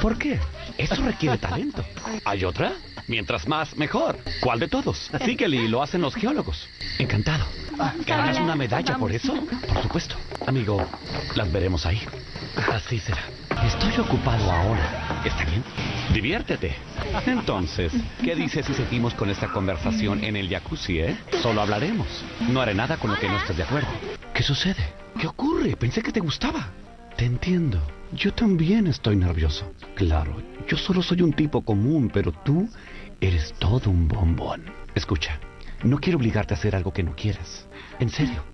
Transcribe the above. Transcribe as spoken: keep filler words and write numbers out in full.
¿Por qué? Eso requiere talento. ¿Hay otra? Mientras más, mejor. ¿Cuál de todos? Síguele y lo hacen los geólogos. Encantado. ¿Ganarás una medalla por eso? Por supuesto. Amigo, las veremos ahí. Así será. Estoy ocupado ahora. ¿Está bien? Diviértete. Entonces, ¿qué dices si seguimos con esta conversación en el jacuzzi, eh? Solo hablaremos. No haré nada con lo que no estés de acuerdo. ¿Qué sucede? ¿Qué ocurre? Pensé que te gustaba. Te entiendo. Yo también estoy nervioso. Claro, yo solo soy un tipo común, pero tú eres todo un bombón. Escucha, no quiero obligarte a hacer algo que no quieras. En serio.